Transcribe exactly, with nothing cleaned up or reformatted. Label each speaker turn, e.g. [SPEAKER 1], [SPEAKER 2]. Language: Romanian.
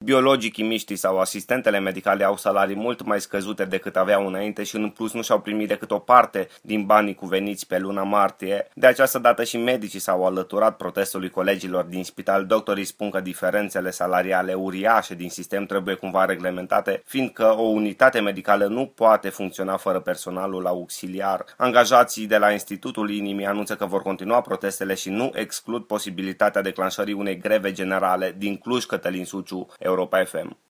[SPEAKER 1] Biologii, chimiștii sau asistentele medicale au salarii mult mai scăzute decât aveau înainte și în plus nu și-au primit decât o parte din banii cuveniți pe luna martie. De această dată și medicii s-au alăturat protestului colegilor din spital. Doctorii spun că diferențele salariale uriașe din sistem trebuie cumva reglementate, fiindcă o unitate medicală nu poate funcționa fără personalul auxiliar. Angajații de la Institutul Inimii anunță că vor continua protestele și nu exclud posibilitatea declanșării unei greve generale din Cluj. Cătălin Suciu, Europa F M.